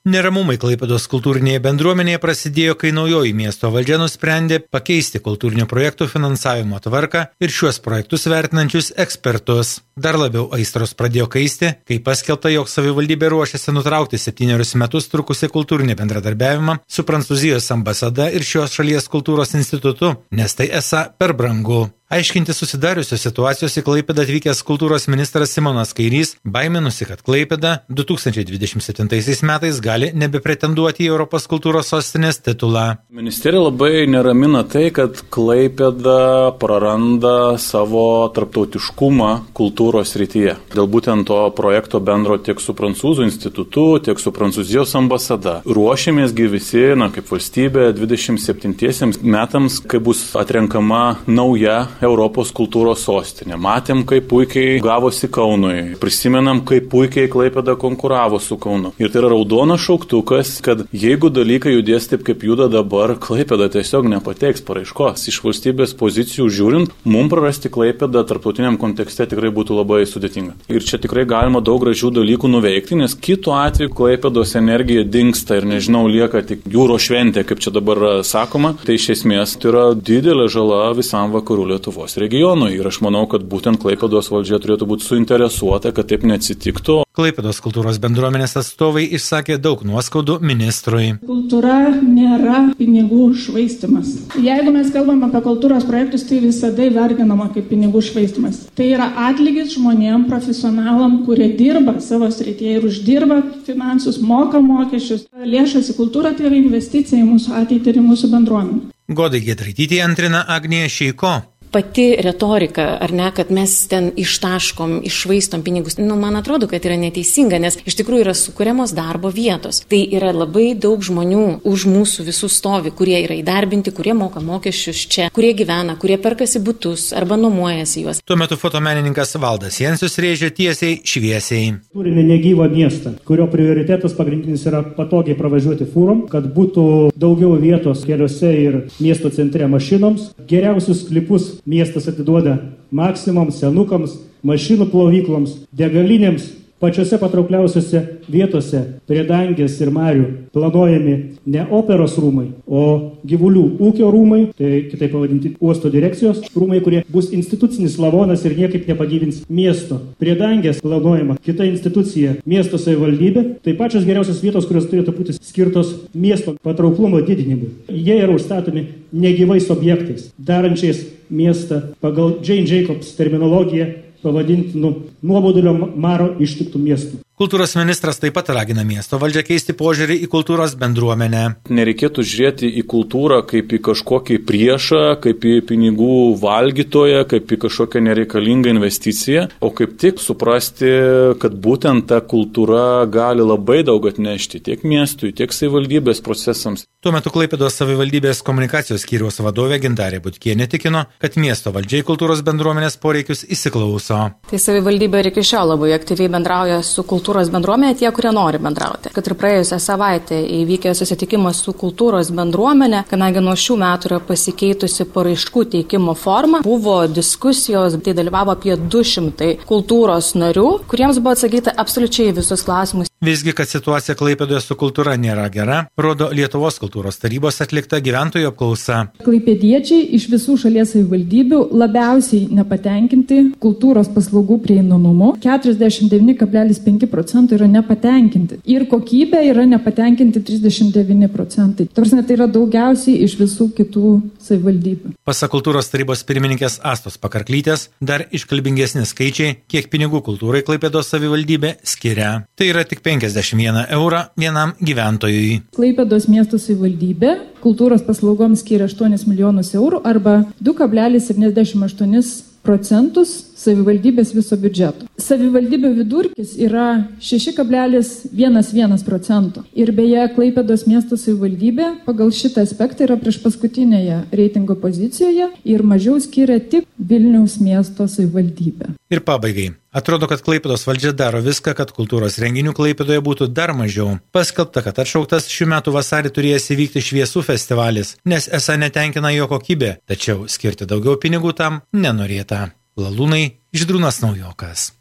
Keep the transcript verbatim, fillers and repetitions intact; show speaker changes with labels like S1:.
S1: Neramumai Klaipėdos kultūrinėje bendruomenėje prasidėjo, kai naujoji miesto valdžia nusprendė pakeisti kultūrinių projektų finansavimo tvarką ir šiuos projektus vertinančius ekspertus. Dar labiau aistros pradėjo kaisti, kai paskelbta, jog savivaldybė ruošiasi nutraukti septynerius metus trukusį kultūrinį bendradarbiavimą su Prancūzijos ambasada ir šios šalies kultūros institutu, nes tai esą per brangu. Aiškinti susidariusios situacijos į Klaipėdą atvykęs kultūros ministras Simonas Kairys baiminosi, kad Klaipėda du tūkstančiai dvidešimt septintaisiais metais gali nebepretenduoti į Europos kultūros sostinės titulą.
S2: Ministerija labai neramina tai, kad Klaipėda praranda savo tarptautiškumą kultūros srityje. Dėl būtent to projekto bendro tiek su Prancūzų institutu, tiek su Prancūzijos ambasada. Ruošiamėsgi visi, na, kaip valstybė, dvidešimt septintiesiems metams, kai bus atrenkama nauja Europos kultūros sostinė. Matėm, kaip puikiai gavosi Kaunui. Prisimenam, kaip puikiai Klaipėda konkuravo su Kaunu. Ir tai yra raudonas šauktukas, kad jeigu dalykai judės taip, kaip juda dabar, Klaipėda tiesiog nepateiks paraiškos. Iš valstybės pozicijų žiūrint, mums prarasti Klaipėdą tarptautiniam kontekste tikrai būtų labai sudėtinga. Ir čia tikrai galima daug gražių dalykų nuveikti, nes kitu atveju Klaipėdos energija dingsta ir nežinau, lieka tik jūros šventė, kaip čia dabar sakoma. Tai iš esmės tai yra didelė žala visam vakarų Lietuvos regionui ir aš manau, kad būtent Klaipėdos valdžia turėtų būti suinteresuota, kad taip neatsitiktų.
S1: Klaipėdos kultūros bendruomenės atstovai išsakė daug nuoskaudų ministrui.
S3: Kultūra nėra pinigų švaistymas. Jeigu mes kalbam apie kultūros projektus, tai visada vertinama kaip pinigų švaistymas. Tai yra atlygis žmonėm, profesionalam, kurie dirba savo srityje ir uždirba finansus, moka mokesčius. Lėšas į kultūrą tai yra investicija į mūsų ateitį ir į mūsų bendruomenę.
S1: Godai Giedraitytė antrina Agnija Šeiko.
S4: Pati retorika, ar ne, kad mes ten ištaškom, iššvaistom pinigus, nu, man atrodo, kad yra neteisinga, nes iš tikrųjų yra sukūriamos darbo vietos. Tai yra labai daug žmonių už mūsų visų stovi, kurie yra įdarbinti, kurie moka mokesčius čia, kurie gyvena, kurie perkasi butus arba nuomojasi juos.
S1: Tuo metu fotomenininkas Valdas Jensius rėžė tiesiai šviesiai.
S5: Turime negyvą miestą, kurio prioritetas pagrindinis yra patogiai pravažiuoti fūrom, kad būtų daugiau vietos keliuose ir miesto centre mašinoms. Geriausius klipus miestas atiduoda maksimum, senukams, mašinų plovykloms, degalinėms, pačiose patraukliausiose vietose prie Dangės ir Marių planuojami ne operos rūmai, o gyvulių ūkio rūmai, tai kitaip pavadinti uosto direkcijos rūmai, kurie bus institucinis lavonas ir niekaip nepagyvins miesto. Prie Dangės planuojama kita institucija, miesto savivaldybė, tai pačios geriausios vietos, kurios turėtų būti skirtos miesto patrauklumo didinimui. Jie yra užstatomi negyvais objektais, darančiais miestą pagal Jane Jacobs terminologiją pavadintinu nuobodulio maro ištiktų miestų.
S1: Kultūros ministras taip pat ragina miesto valdžią keisti požiūrį į kultūros bendruomenę.
S2: Nereikėtų žiūrėti į kultūrą kaip į kažkokį priešą, kaip į pinigų valgytoją, kaip į kažkokią nereikalingą investiciją, o kaip tik suprasti, kad būtent ta kultūra gali labai daug atnešti tiek miestui, tiek savivaldybės procesams.
S1: Tuo metu Klaipėdos savivaldybės komunikacijos skyriaus vadovė Gintarė Butkienė tikino, kad miesto valdžiai kultūros bendruomenės poreikius įsiklauso.
S6: Tai savivaldybė ir iki šiol labai aktyviai bendrauja su kultūros bendruomenė, tie, kurie nori bendrauti. Kad ir praėjusią savaitę įvykė susitikimas su kultūros bendruomenė, kadangi nuo šių metų yra pasikeitusi paraiškų teikimo forma, buvo diskusijos, tai dalyvavo apie du šimtai kultūros narių, kuriems buvo atsakyta absoliučiai visus klausimus.
S1: Visgi, kad situacija Klaipėdoje su kultūra nėra gera, rodo Lietuvos kultūros tarybos atlikta gyventojų apklausa.
S3: Klaipėdiečiai iš visų šalies savivaldybių labiausiai nepatenkinti kultūros paslaugų prieinamumu. keturiasdešimt devyni kablelis penki procentų yra nepatenkinti. Ir kokybė yra nepatenkinti trisdešimt devyni procentai. Tarsi tai yra daugiausiai iš visų kitų savivaldybių.
S1: Pasak kultūros tarybos pirmininkės Astos Pakarklytės, dar iškalbingesni skaičiai, kiek pinigų kultūrai Klaipėdos savivaldybė skiria. Tai yra tik penkiasdešimt vieną eurą vienam gyventojui.
S3: Klaipėdos miesto savivaldybė kultūros paslaugoms skiria aštuonis milijonus eurų arba du kablelis septyniasdešimt aštuonis procentus savivaldybės viso biudžeto. Savivaldybių vidurkis yra šeši kablelis vienas procento. Ir beje, Klaipėdos miesto savivaldybė pagal šitą aspektą yra priešpaskutinėje reitingo pozicijoje ir mažiau skiria tik Vilniaus miesto savivaldybė.
S1: Ir pabaigai. Atrodo, kad Klaipėdos valdžia daro viską, kad kultūros renginių Klaipėdoje būtų dar mažiau. Paskelbta, kad atšauktas šių metų vasarį turėjęs įvykti šviesų festivalis, nes esą netenkina jo kokybė, tačiau skirti daugiau pinigų tam nenorėta. Lalūnai, Žydrūnas Naujokas.